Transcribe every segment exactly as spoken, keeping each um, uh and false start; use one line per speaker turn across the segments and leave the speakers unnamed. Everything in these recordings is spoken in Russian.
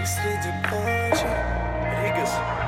Первый среди прочих. Ригас.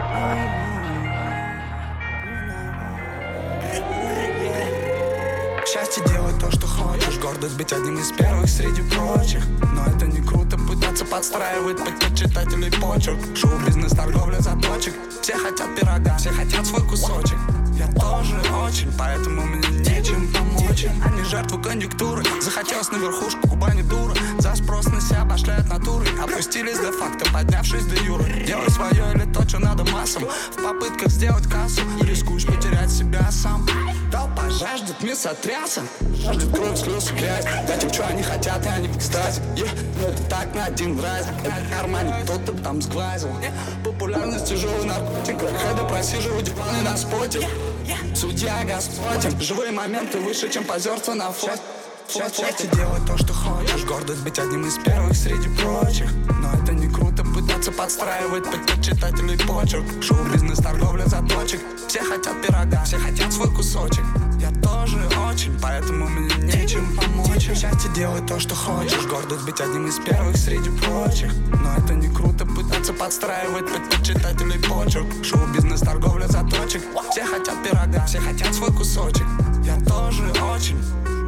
Счастье делать то, что хочешь. Гордость быть одним из первых среди прочих. Но это не круто пытаться подстраивать под читателей почерк. Шоу-бизнес, торговля заточек. Все хотят пирога, все хотят свой кусочек. Я тоже очень, поэтому мне нечем помочь. Они жертвы конъюнктуры. Захотелось на верхушку, губа не дура. За спрос на себя башляют натурой. Опустились де-факто, поднявшись до юры. Делай свое или то, что надо массам. В попытках сделать кассу рискуешь потерять себя сам. Толпа жаждет, мир сотрясся. Жаждет кровь, слез и грязь. Дать им, что они хотят, и они в экстазе. yeah. Но это так на один раз. Это кармане кто-то там сглазил. Популярность тяжелый наркотик. Хеды просиживают диваны на споте. Судья Господь. Живые моменты выше, чем позерство на фото. Счастье делать то, что хочешь. Гордость быть одним из первых среди прочих. Но это не круто пытаться подстраивать под читателей почерк. Шоу-бизнес, торговля заточек. Все хотят пирога, все хотят свой кусочек. Я тоже очень, поэтому мне нечем помочь. Счастье делать то, что хочешь. Гордость быть одним из первых среди прочих. Но это не круто пытаться подстраивать под читателей почерк. Шоу-бизнес, торговля заточек. Все хотят пирога, все хотят свой кусочек. Я тоже очень.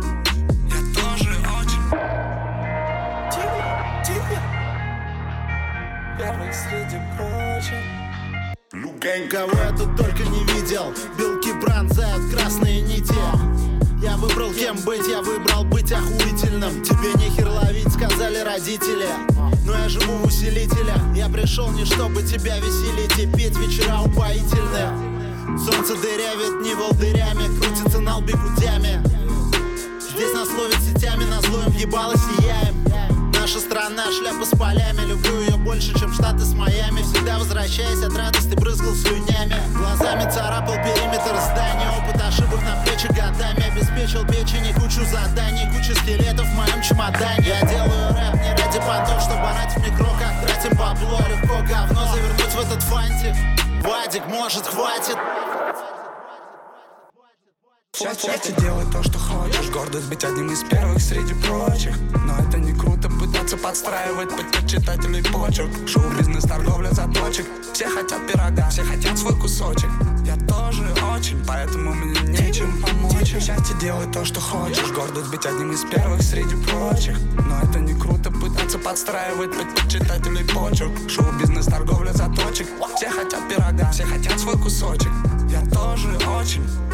Первый среди прочих.
Кого я тут только не видел. Белки пронзают красные нити. Я выбрал кем быть, я выбрал быть охуительным. Тебе нехер ловить, сказали родители. Но я живу в усилителе. Я пришел не чтобы тебя веселить и петь вечера упоительные. Солнце дырявит не волдырями, крутится на лбе путями. Здесь нас ловят сетями, на злоем въебало сияем. Наша страна, шляпа с полями. Люблю ее больше, чем Штаты с Майами. Всегда возвращаясь от радости, брызгал слюнями. Глазами царапал периметр здания. Опыт ошибок на плечи годами. Обеспечил печени кучу заданий. Куча скелетов в моем чемодане. Я делаю рэп не ради понтов, чтобы орать в микро, как тратим бабло. Легко говно завернуть в этот фантик. Вадик, может, хватит.
Счастье делать то, что хочешь. Гордость быть одним из первых среди прочих. Но это не круто пытаться подстраивать под читателей почерк. Шоу-бизнес, торговля заточек. Все хотят пирога, все хотят свой кусочек. Я тоже очень, поэтому мне нечем помочь. Счастье делать то, что хочешь. Гордость быть одним из первых среди прочих. Но это не круто пытаться подстраивать под читателей почерк. Шоу-бизнес, торговля заточек. Все хотят пирога, все хотят свой кусочек. Я тоже очень.